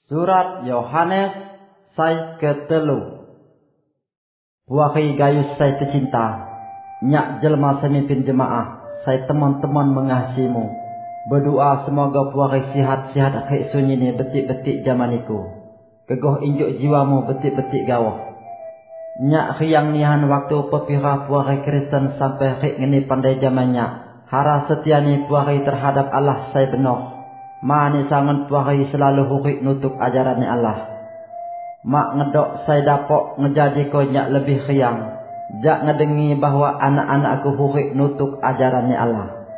Surat Yohanes sai ketelu. Puahi gayus sai tercinta, nyak jelma semimpin jemaah, sai teman-teman mengasihimu. Berdoa semoga puahi sihat-sihat akhir sunyi ni betik-betik zamaniku. Kegoh injuk jiwamu betik-betik gawah. Nyak riang nihan waktu pepira puahi Kristen sampai akhir ngeni pandai zamannya. Hara setia ni puahi terhadap Allah sai benar. Mani sangat puahi selalu hukik nutuk ajaran Allah. Mak ngedok saya dapok ngejadi ko nyak lebih riang. Jak ngedengi bahwa anak-anak aku hukik nutuk ajaran Allah.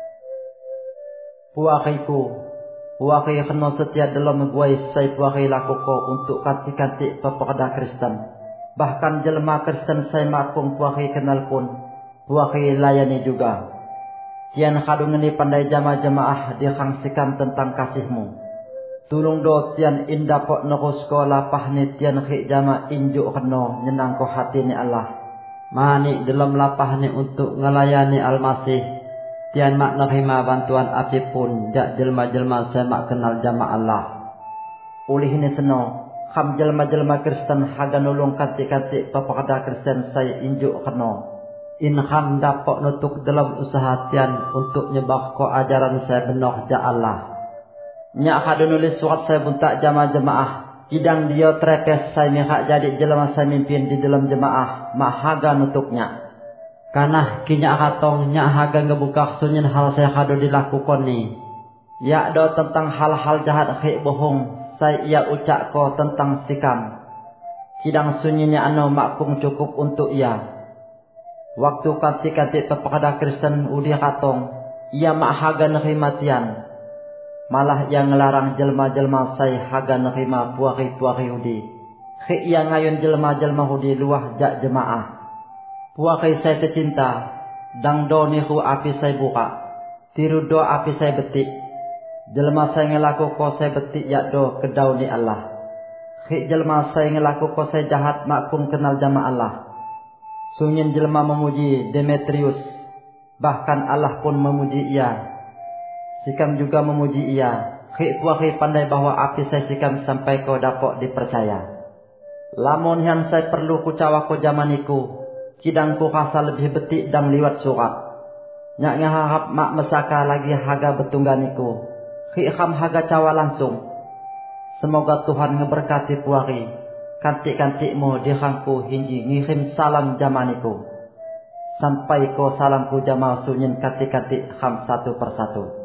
Puahi kena setia dalam guai saya puahi lakuko untuk kantik-kantik peperda Kristen. Bahkan jelma Kristen saya makung puahi kenal pun, puahi layani juga. Tian kadung ini pandai jamaah dihangsikan tentang kasihmu. Tulung do tian indah pok nerus ko lapah ni tian khik jama injuk keno nyenang ko hati ni Allah. Mani dalam lapah ni untuk ngelayani Al-Masih. Tian mak nerima bantuan api pun jak jelma-jelma saya mak kenal jama Allah. Ulih ni seno, kham jelma-jelma Kristen haga nulung kantik-kantik peperda Kristen saya injuk keno. Inham dapat nutuk dalam usaha tian untuk nyebah ko ajaran saya benar ja Allah. Nyak hadu nulis surat saya buntak jamaah. Kidang dia trekes saya mihak jadi jelma saya mimpin di dalam jemaah. Mak haga nutuknya. Kanah kinyak hatong nyak haga ngebuka sunyin hal saya hadu dilakukan ni. Ya do tentang hal-hal jahat khik bohong. Saya ia ucap ko tentang sikam. Kidang sunyinya anu makung cukup untuk ia. Waktu kantik-kantik peperda Kristen udi katong, ia mak haga nerima tian. Malah yang ngelarang jelma-jelma saya haga nerima puahi-puahi udi. Khik ia ngayun jelma-jelma udi luah jak jemaah. Puahi saya tercinta, dang do nihu api saya buka. Tiru do api saya betik. Jelma saya ngelaku ko saya betik yak do kedau ni Allah. Khik jelma saya ngelaku ko saya jahat makum kenal jama Allah. Sunyin jelma memuji Demetrius, bahkan Allah pun memuji ia. Sikam juga memuji ia. Khik puahi pandai bahwa api saya sikam sampai kau dapat dipercaya. Lamun yang saya perlu kucawa ko zamaniku, kidang ku rasa lebih betik dan liwat surat. Nyak ngahap mak mesaka lagi haga betungganiku. Khik kham haga cawa langsung. Semoga Tuhan ngeberkati puahi. Kantik-kantikmu dihangku hinggi ngirim salam zamaniku. Sampai ko salamku jamal sunyin kantik-kantik kham satu persatu.